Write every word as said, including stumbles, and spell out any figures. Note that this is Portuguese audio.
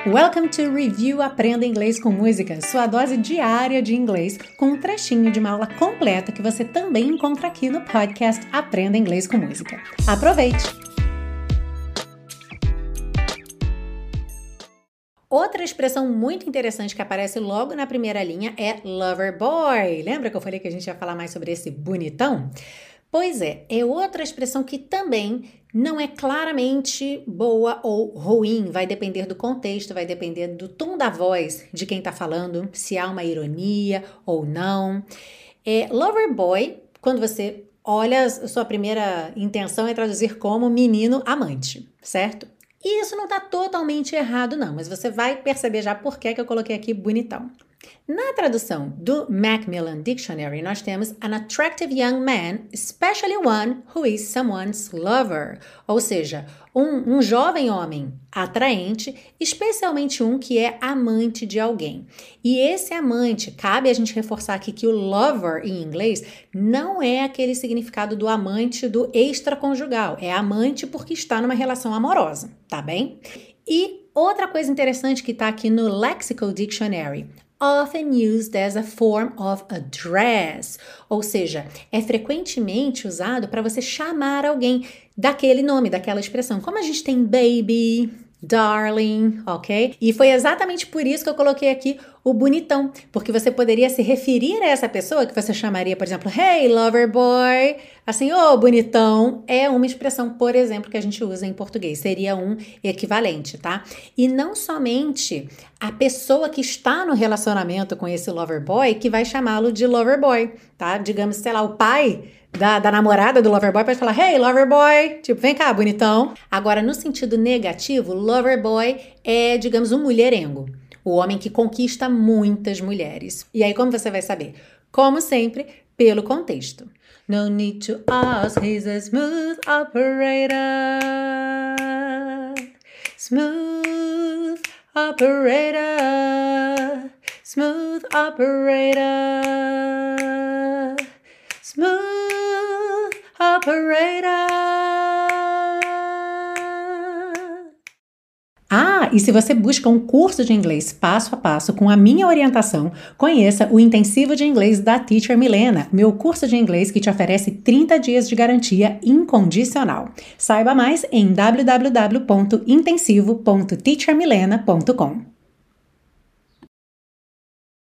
Welcome to Review Aprenda Inglês com Música, sua dose diária de inglês com um trechinho de uma aula completa que você também encontra aqui no podcast Aprenda Inglês com Música. Aproveite! Outra expressão muito interessante que aparece logo na primeira linha é lover boy. Lembra que eu falei que a gente ia falar mais sobre esse bonitão? Pois é, é outra expressão que também não é claramente boa ou ruim, vai depender do contexto, vai depender do tom da voz de quem está falando, se há uma ironia ou não. É, lover boy, quando você olha, a sua primeira intenção é traduzir como menino amante, certo? E isso não está totalmente errado não, mas você vai perceber já por que que eu coloquei aqui bonitão. Na tradução do Macmillan Dictionary, nós temos an attractive young man, especially one who is someone's lover. Ou seja, um, um jovem homem atraente, especialmente um que é amante de alguém. E esse amante, cabe a gente reforçar aqui que o lover em inglês não é aquele significado do amante do extraconjugal. É amante porque está numa relação amorosa, tá bem? E outra coisa interessante que está aqui no Lexical Dictionary, often used as a form of address, ou seja, é frequentemente usado para você chamar alguém daquele nome, daquela expressão. Como a gente tem baby, darling, ok? E foi exatamente por isso que eu coloquei aqui o bonitão, porque você poderia se referir a essa pessoa que você chamaria, por exemplo, hey, lover boy, assim, ô, oh, bonitão, é uma expressão, por exemplo, que a gente usa em português, seria um equivalente, tá? E não somente a pessoa que está no relacionamento com esse lover boy que vai chamá-lo de lover boy, tá? Digamos, sei lá, o pai Da, da namorada do lover boy pode falar, hey, lover boy, tipo, vem cá, bonitão. Agora, no sentido negativo, lover boy é, digamos, um mulherengo. O homem que conquista muitas mulheres. E aí, como você vai saber? Como sempre, pelo contexto. No need to ask, he's a smooth operator. Smooth operator. Smooth operator. Smooth operator. Ah, e se você busca um curso de inglês passo a passo com a minha orientação, conheça o Intensivo de Inglês da Teacher Milena, meu curso de inglês que te oferece trinta dias de garantia incondicional. Saiba mais em w w w ponto intensivo ponto teacher milena ponto com.